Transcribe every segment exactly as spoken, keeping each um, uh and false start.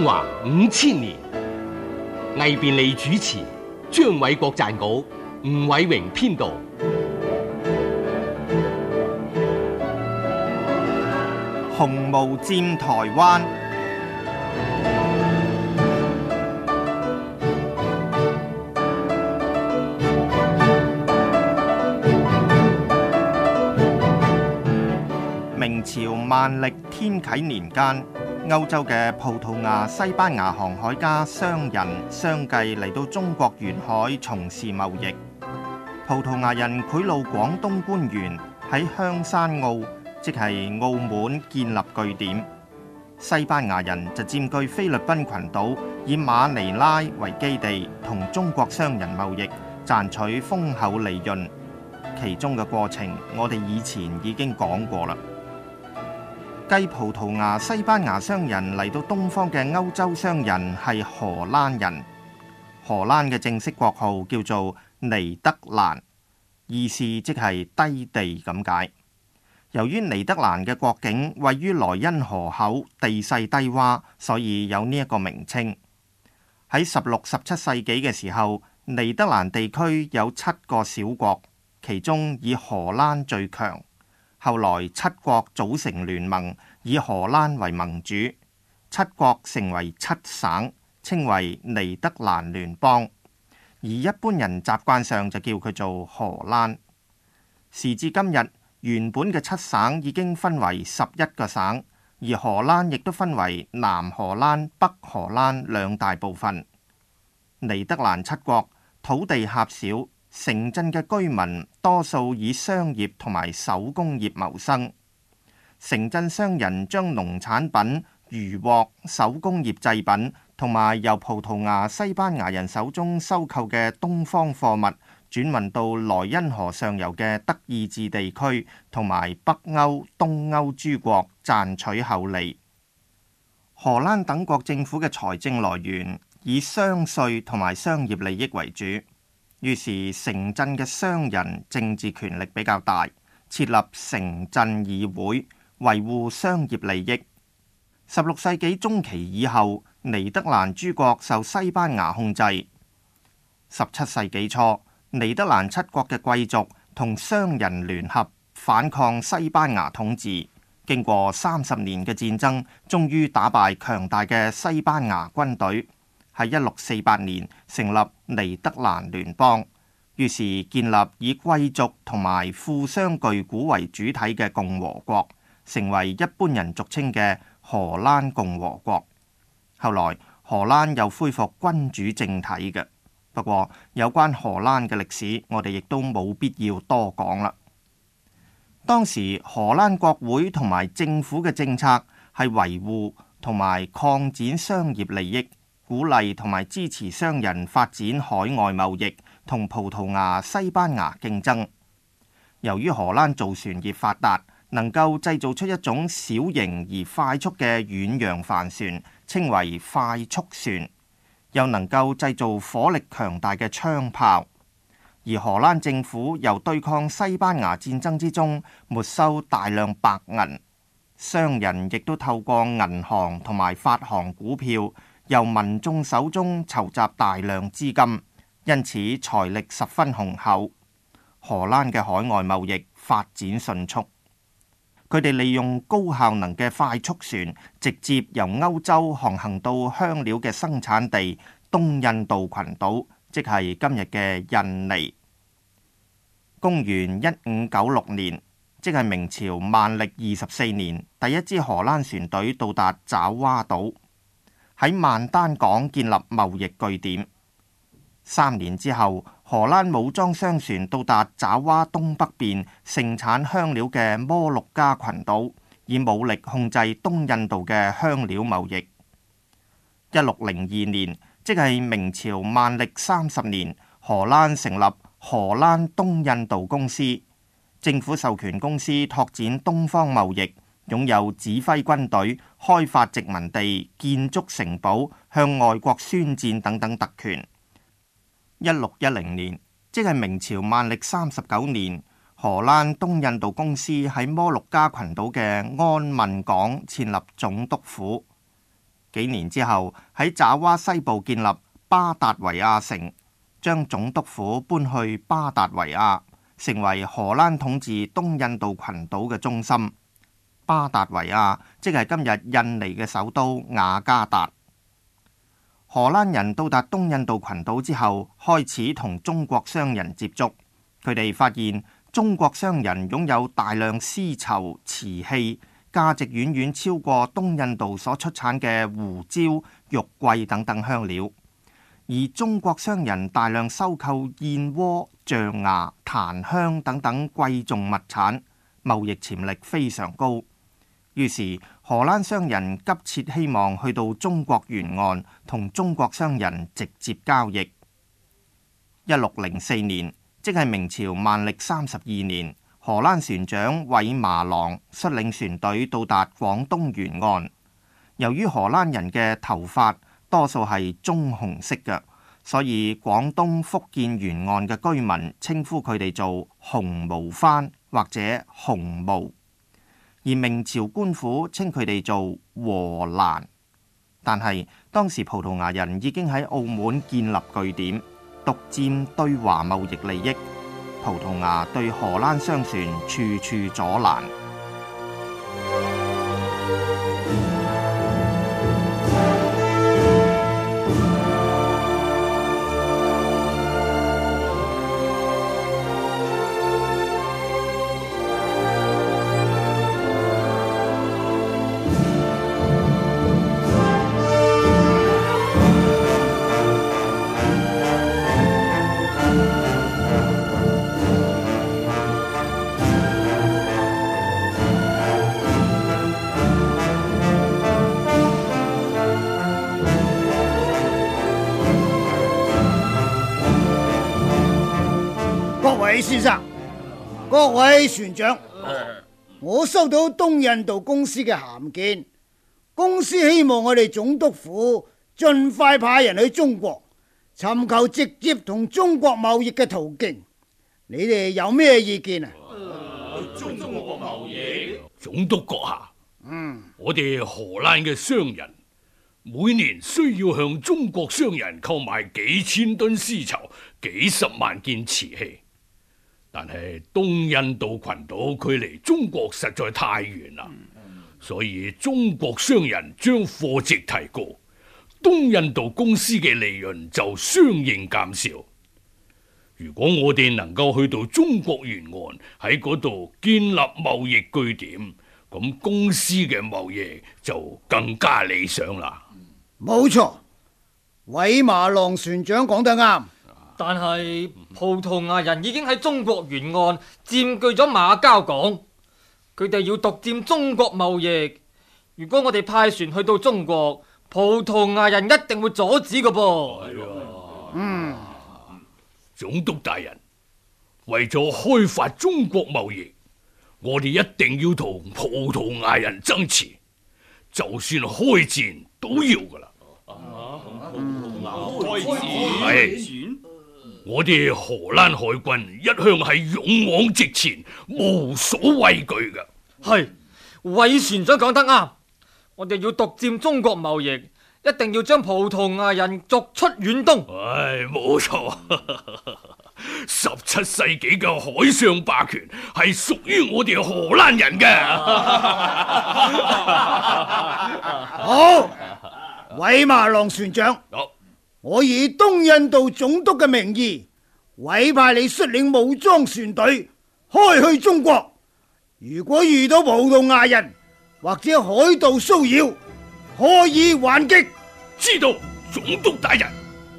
中華五千年，魏便利主持，張偉國撰稿，吳偉榮編導。 紅毛佔台灣。明朝萬曆天啟年間，歐洲嘅葡萄牙、西班牙航海家、商人相繼嚟到中國沿海從事貿易。葡萄牙人賄賂廣東官員喺香山澳，即係澳門建立據點。西班牙人就佔據菲律賓群島，以馬尼拉為基地，同中國商人貿易，賺取豐厚利潤。其中嘅過程，我哋以前已經講過啦。繼葡萄牙、西班牙商人嚟到東方嘅歐洲商人係荷蘭人。荷蘭嘅正式國號叫做尼德蘭，意思即係低地咁解。由於尼德蘭嘅國境位於萊茵河口，地勢低洼，所以有呢一個名稱。喺十六、十七世紀嘅時候，尼德蘭地區有七個小國，其中以荷蘭最強。後來七國組成聯盟，以荷蘭為盟主，七國成為七省，稱為尼德蘭聯邦。而一般人習慣上就叫佢做荷蘭。時至今日，原本嘅七省已經分為十一個省，而荷蘭亦都分為南荷蘭、北荷蘭兩大部分。尼德蘭七國土地狹小，城鎮嘅居民多數以商業同埋手工業謀生。城鎮商人將農產品、漁獲、手工業製品同埋由葡萄牙、西班牙人手中收購嘅東方貨物轉運到萊茵河上游嘅德意志地區同埋北歐、東歐諸國，賺取厚利。荷蘭等國政府嘅財政來源以商稅同埋商業利益為主。於是城鎮嘅商人政治權力比較大，設立城鎮議會，維護商業利益。十六世紀中期以後，尼德蘭諸國受西班牙控制。十七世紀初，尼德蘭七國嘅貴族同商人聯合反抗西班牙統治，經過三十年嘅戰爭，終於打敗強大嘅西班牙軍隊。喺一六四八年成立尼德蘭聯邦，於是建立以貴族同埋富商巨賈為主體嘅共和國，成為一般人俗稱嘅荷蘭共和國。後來荷蘭又恢復君主政體嘅，不過有關荷蘭嘅歷史，我哋亦都冇必要多講啦。當時荷蘭國會同埋政府嘅政策係維護同埋擴展商業利益，鼓勵同埋支持商人發展海外貿易，同葡萄牙、西班牙競爭。由於荷蘭造船業發達，能夠製造出一種小型而快速嘅遠洋帆船，稱為快速船，又能夠製造火力強大嘅槍炮。而荷蘭政府由對抗西班牙戰爭之中沒收大量白銀，商人亦都透過銀行同埋發行股票，由民眾手中籌集大量資金，因此財力十分雄厚。荷蘭嘅海外貿易發展迅速，佢哋利用高效能嘅快速船，直接由歐洲航行到香料嘅生產地東印度群島，即係今日嘅印尼。公元一五九六年，即係明朝萬曆二十四年，第一支荷蘭船隊到達爪哇島，喺曼丹港建立貿易據點。三年之後，荷蘭武裝商船到達爪哇東北邊盛產香料嘅摩鹿加群島，以武力控制東印度嘅香料貿易。一六零二年，即係明朝萬曆三十年，荷蘭成立荷蘭東印度公司，政府授權公司拓展東方貿易，擁有指揮軍隊、開發殖民地、建築城堡、向外國宣戰等等特權。一六一零年，即係明朝萬曆三十九年，荷蘭東印度公司喺摩鹿加群島嘅安汶港設立總督府。 幾年之後喺爪哇西部建立巴達維亞城，將總督府搬去巴達維亞，成為荷蘭統治東印度群島嘅中心。巴達維亞即係今日印尼嘅首都雅加達。荷蘭人到達東印度群島之後，開始同中國商人接觸。佢哋發現中國商人擁有大量絲綢、瓷器，價值遠遠超過東印度所出產嘅胡椒、肉桂等等香料。而中國商人大量收購燕窩、象牙、檀香等等貴重物產，貿易潛力非常高。於是荷蘭商人急切希望去到中國沿岸同中國商人直接交易。一六零四年，即係明朝萬曆三十二年，荷蘭船長韋麻郎率領船隊到達廣東沿岸。由於荷蘭人嘅頭髮多數係棕紅色嘅，所以廣東、福建沿岸嘅居民稱呼佢哋做紅毛番或者紅毛。而明朝官府稱佢哋做和蘭，但係當時葡萄牙人已經喺澳門建立據點，獨佔對華貿易利益，葡萄牙對荷蘭商船處處阻攔。 各位先生，各位船長，我收到東印度公司嘅函件，公司希望我哋總督府盡快派人去中國，尋求直接同中國貿易嘅途徑。你哋有咩意見啊？ 中國貿易，總督閣下，嗯，我哋荷蘭嘅商人每年需要向中國商人購買幾千噸絲綢、幾十萬件瓷器。但係東印度群島距離中國實在太遠啦，所以中國商人將貨值提高，東印度公司嘅利潤就相應減少。如果我哋能夠去到中國沿岸喺嗰度建立貿易據點，咁公司嘅貿易就更加理想啦。 冇錯，韋麻郎船長講得啱。 但係葡萄牙人已經喺中國沿岸佔據咗馬交港，佢哋要獨佔中國貿易。如果我哋派船去到中國，葡萄牙人一定會阻止㗎噃。 嗯， 總督大人，為咗開發中國貿易，我哋一定要同葡萄牙人爭持，就算開戰都要噶啦。開戰係。我哋荷蘭海軍一向係勇往直前，無所畏懼嘅。 係，韋船長講得啱，我哋要獨佔中國貿易，一定要將葡萄牙人逐出遠東。 唉，冇錯，十七世紀嘅海上霸權係屬於我哋荷蘭人嘅。 好，韋麻郎船長。 好， 我以東印度總督嘅名義，委派你率領武裝船隊開去中國。如果遇到葡萄牙人或者海盜騷擾，可以還擊。 知道，總督大人。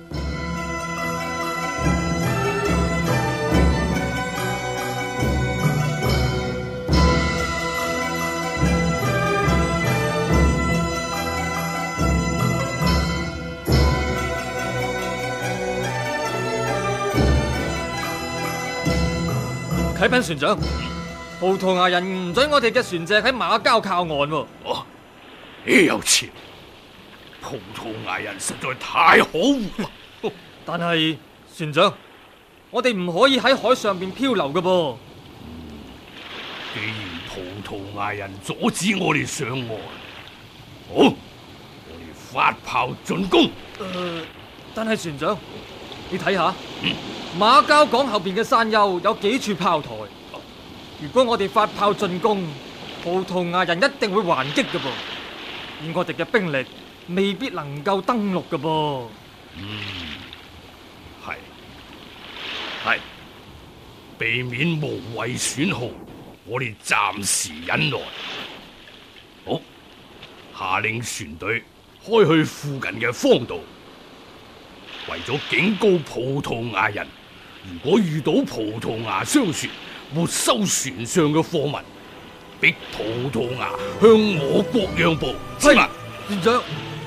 啟稟船長，葡萄牙人唔准我哋嘅船隻喺馬交靠岸喎。 哦，豈有此理！葡萄牙人實在太可惡啦！ 但係船長，我哋唔可以喺海上邊漂流㗎噃。 既然葡萄牙人阻止我哋上岸，好，我哋發炮進攻。 誒、呃，但係船長，你睇下，嗯、馬交港後邊嘅山丘有幾處炮台，如果我哋發炮進攻，葡萄牙人一定會還擊嘅噃，而我哋嘅兵力未必能夠登陸嘅噃。 嗯，係係，避免無謂損耗，我哋暫時忍耐。好，下令船隊開去附近嘅荒島，為咗警告葡萄牙人，如果遇到葡萄牙商船沒收船上嘅貨物，逼葡萄牙向我國讓步。 係，船長。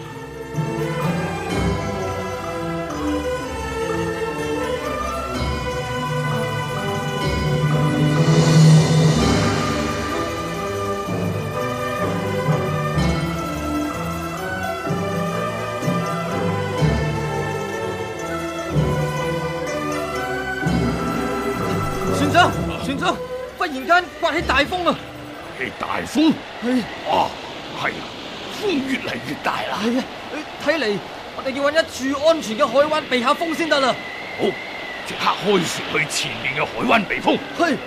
船長，船長，忽然間颳起大風啊！ 係大風？ 係啊，係啊，風越嚟越大啦。 係啊，睇嚟我哋要揾一處安全嘅海灣避下風先得啦。 好，即刻開船去前面嘅海灣避風。 係。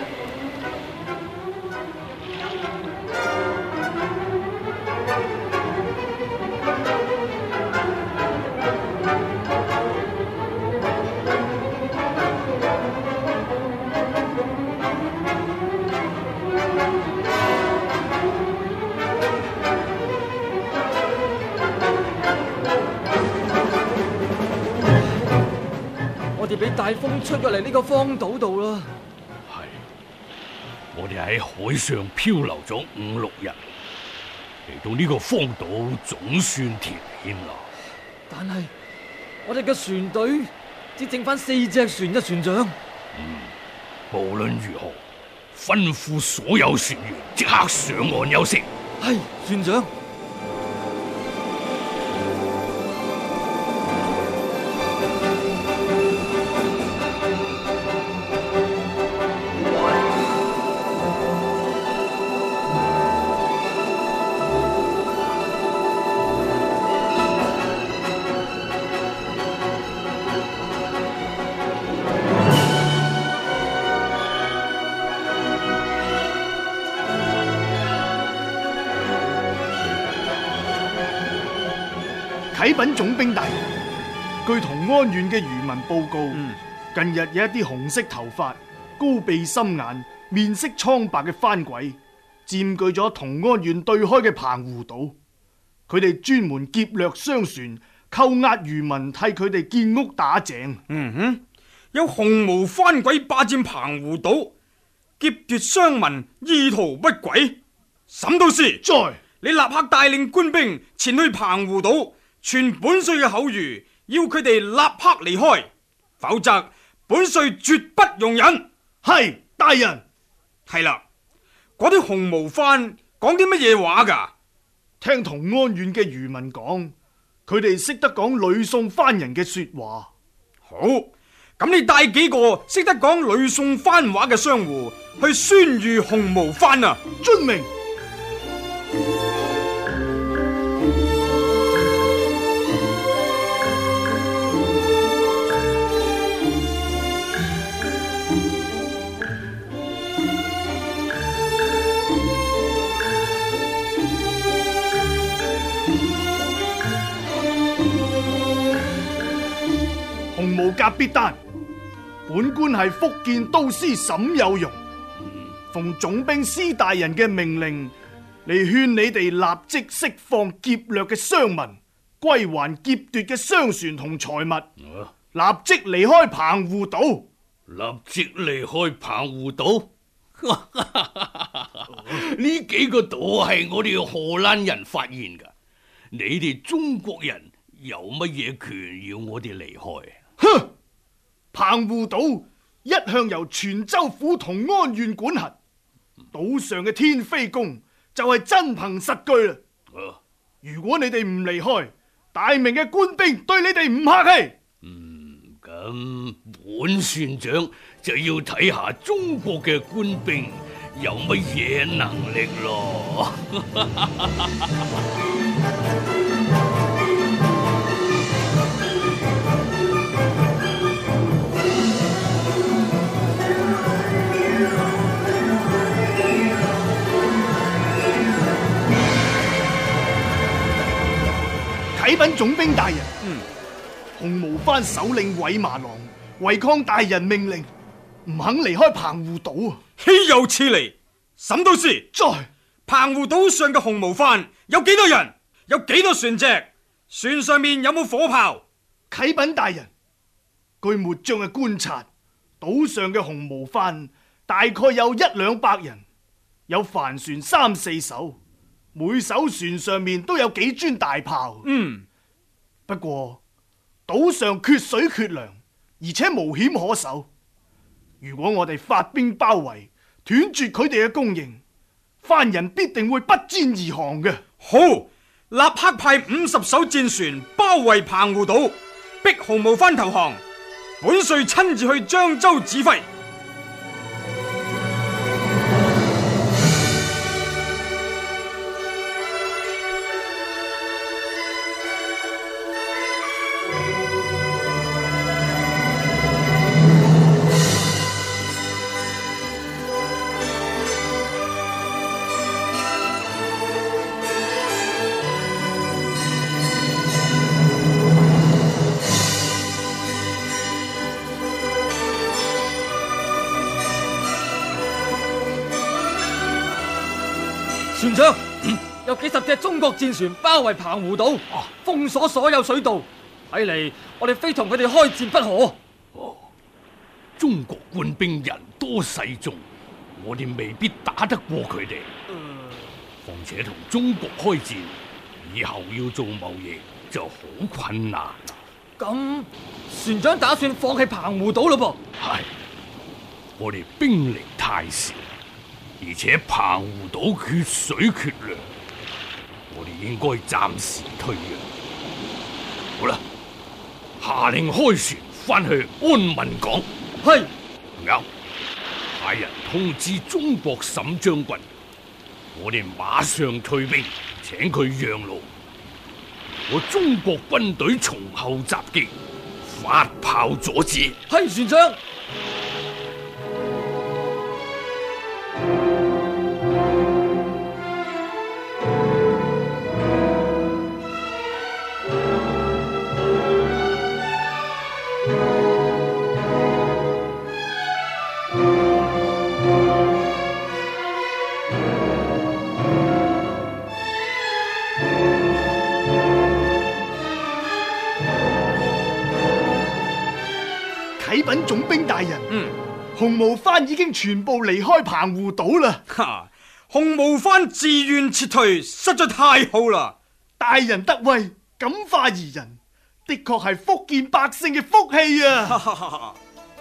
我哋俾大風吹過嚟呢個荒島度啦。 係，我哋喺海上漂流咗五六日，嚟到呢個荒島總算甜添啦。 但係我哋嘅船隊只剩翻四隻船啫，船長。 嗯，無論如何，吩咐所有船員即刻上岸休息。 係，船長。 啟稟總兵大人，據同安縣嘅漁民報告，嗯、近日有一啲紅色頭髮、高鼻深眼、面色蒼白嘅番鬼，佔據咗同安縣對開嘅澎湖島。佢哋專門劫掠商船，扣押漁民，替佢哋建屋打井。 嗯哼，有紅毛番鬼霸佔澎湖島，劫奪商民，意圖不軌。沈都司， 在， 你立刻帶領官兵前去澎湖島，傳本帥嘅口諭，要佢哋立刻離開，否則本帥絕不容忍。 係，大人。 係啦，嗰啲紅毛番講啲乜嘢話噶？ 聽同安縣嘅漁民講，佢哋識得講呂宋番人嘅說話。 好，咁你帶幾個識得講呂宋番話嘅商戶去宣諭紅毛番啊？ 遵命。紅毛甲必丹，本官係福建都司沈有容，奉總兵司大人嘅命令嚟勸你哋立即釋放劫掠嘅商民，歸還劫奪嘅商船同財物， 啊、 立即離開澎湖島。 立即離開澎湖島？呢幾個島係我哋荷蘭人發現噶，你哋中國人有乜嘢權要我哋離開？ 哼！澎湖島一向由泉州府同安縣管轄，島上嘅天妃宮就係真憑實據啦。 啊、 如果你哋唔離開，大明嘅官兵對你哋唔客氣。 嗯，咁本船長就要睇下中國嘅官兵有乜嘢能力咯。 啟稟總兵大人， 嗯， 紅毛番首領韋麻郎違抗大人命令，唔肯離開澎湖島啊！ 豈有此理！沈都司， 在澎湖島上嘅紅毛番有幾多人？有幾多船隻？船上面有冇火炮？ 啟稟大人，據末將嘅觀察，島上嘅紅毛番大概有一兩百人，有帆船三四艘，每艘船上面都有幾尊大炮。 嗯， 不過島上缺水缺糧，而且無險可守。如果我哋發兵包圍，斷絕佢哋嘅供應，番人必定會不戰而降嘅。 好，立刻派五十艘戰船包圍澎湖島，逼紅毛番投降。本帥親自去漳州指揮。 船長，嗯、有幾十隻中國戰船包圍澎湖島，啊、封鎖所有水道。睇嚟我哋非同佢哋開戰不可。 哦，中國官兵人多勢眾，我哋未必打得過佢哋。況、嗯、且同中國開戰，以後要做貿易就好困難。 咁船長打算放棄澎湖島咯噃？ 係，我哋兵力太少。而且澎湖島缺水缺糧，我哋應該暫時退讓。好啦，下令開船翻去安民港。 係， 啱。派人通知中國沈將軍，我哋馬上退兵，請佢讓路。我中國軍隊從後襲擊，發炮阻止。 係，船長。 啟稟總兵大人， 嗯， 紅毛番已經全部離開澎湖島啦。 哈，紅毛番自願撤退，實在太好啦！ 大人得威，感化宜人，的確係福建百姓嘅福氣啊！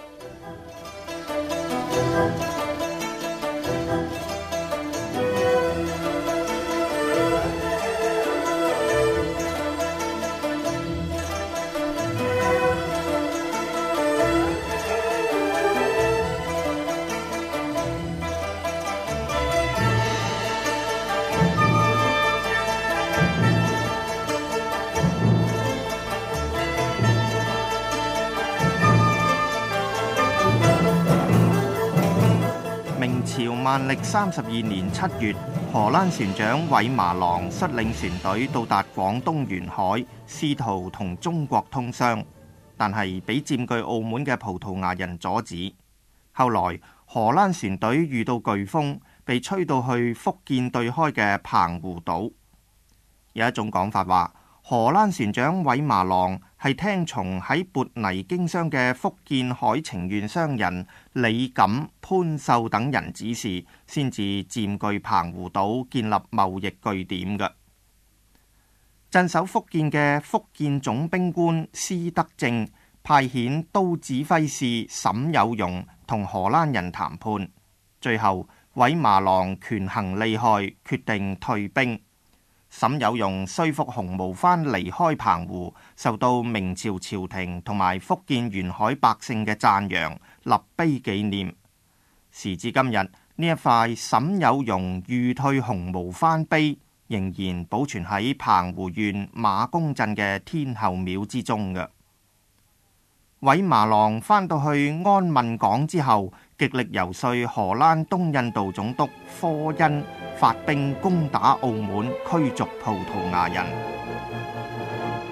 明朝萬曆三十二年七月，荷蘭船長韋麻郎率領船隊到達廣東沿海，試圖同中國通商，但係俾佔據澳門嘅葡萄牙人阻止。後來荷蘭船隊遇到颶風，被吹到去福建對開嘅澎湖島。有一種講法話，荷蘭船長韋麻郎係聽從喺撥泥經商嘅福建海澄縣商人李錦、潘秀等人指示，先至佔據澎湖島，建立貿易據點嘅。鎮守福建嘅福建總兵官施德正派遣都指揮使沈有容同荷蘭人談判，最後韋麻郎權衡利害，決定退兵。沈有容說服紅毛番離開澎湖，受到明朝朝廷同埋福建沿海百姓嘅讚揚，立碑紀念。時至今日，呢一塊沈有容御退紅毛番碑仍然保存喺澎湖縣馬公鎮嘅天后廟之中嘅。韋麻郎返到去安民港之後，極力游說荷蘭東印度總督科恩發兵攻打澳門，驅逐葡萄牙人。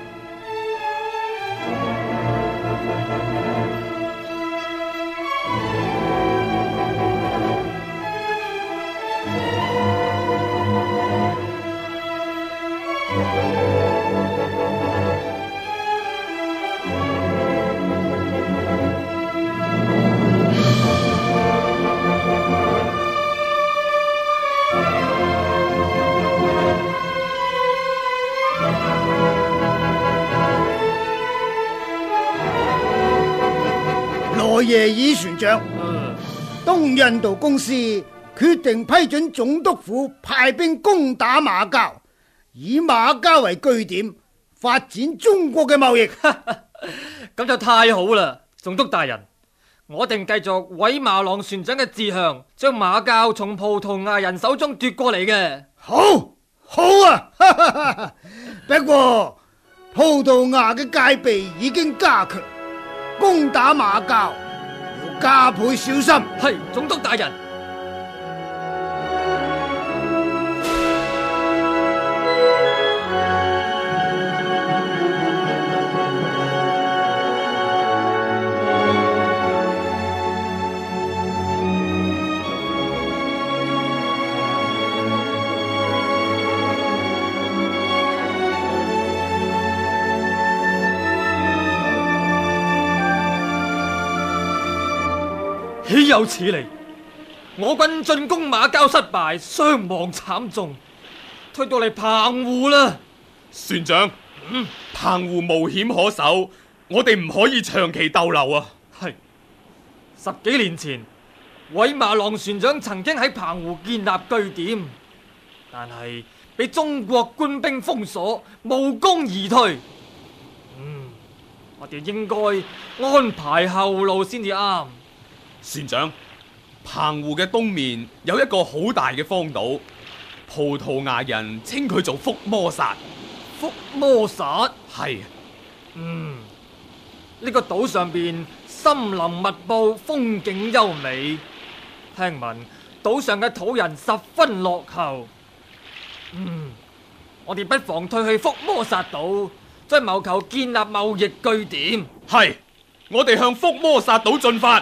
羅耶爾船長，東印度公司決定批准總督府派兵攻打馬交，以馬交為據點，發展中國嘅貿易。 咁就太好啦，總督大人，我定繼續韋馬朗船長嘅志向，將馬交從葡萄牙人手中奪過嚟嘅。 好，好啊！不過葡萄牙嘅戒備已經加強，攻打馬交要加倍小心。 係，總督大人。豈有此理！我軍進攻馬交失敗，傷亡慘重，退到嚟澎湖啦。 船長，嗯，澎湖無險可守，我哋唔可以長期逗留啊。 係，十幾年前，韋馬朗船長曾經喺澎湖建立據點，但係被中國官兵封鎖，無功而退。嗯，我哋應該安排後路先至啱。 船長，澎湖嘅東面有一個好大嘅荒島，葡萄牙人稱佢做福摩薩。 福摩薩？ 係。 嗯，呢個島上邊森林密布，風景優美。聽聞島上嘅土人十分落後。嗯，我哋不妨退去福摩薩島，再謀求建立貿易據點。 係，我哋向福摩薩島進發。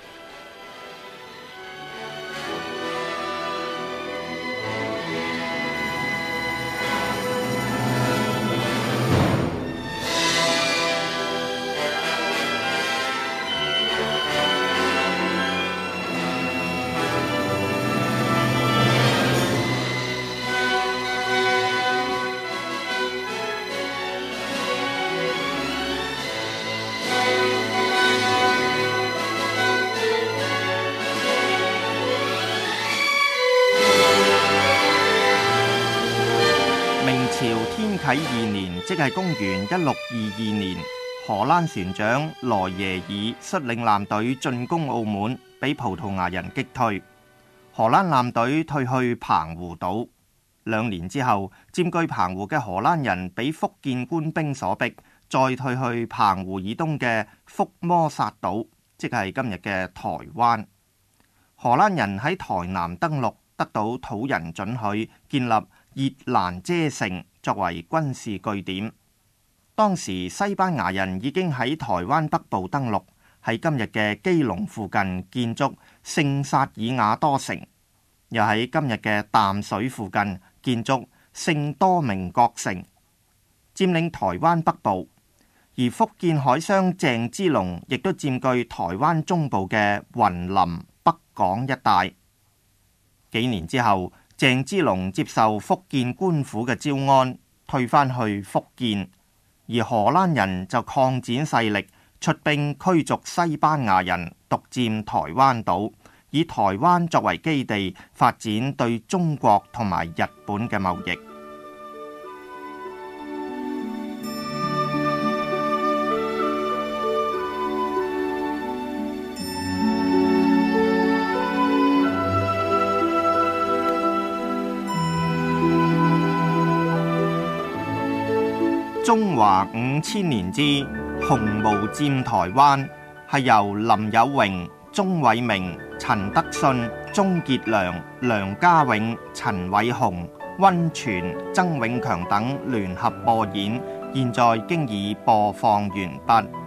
天啟二年，即係公元一六二二年，荷蘭船長羅耶爾率領艦隊進攻澳門，俾葡萄牙人擊退。荷蘭艦隊退去澎湖島。兩年之後，佔據澎湖嘅荷蘭人俾福建官兵所逼，再退去澎湖以東嘅福摩薩島，即係今日嘅台灣。荷蘭人喺台南登陸，得到土人准許，建立熱蘭遮城作為軍事據點。當時西班牙人已經喺台灣北部登陸，喺今日嘅基隆附近建築聖薩爾瓦多城，又喺今日嘅淡水附近建築聖多明各城，佔領台灣北部。而福建海商鄭芝龍亦都佔據台灣中部嘅雲林北港一帶。幾年之後，鄭芝龍接受福建官府嘅招安，退返去福建，而荷蘭人就擴展勢力，出兵驅逐西班牙人，獨佔台灣島，以台灣作為基地，發展對中國同埋日本嘅貿易。中華五千年之紅毛佔台灣，係由林有榮、鍾偉明、陳德信、鍾傑良、梁家永、陳偉雄、溫泉、曾永強等聯合播演，現在經已播放完畢。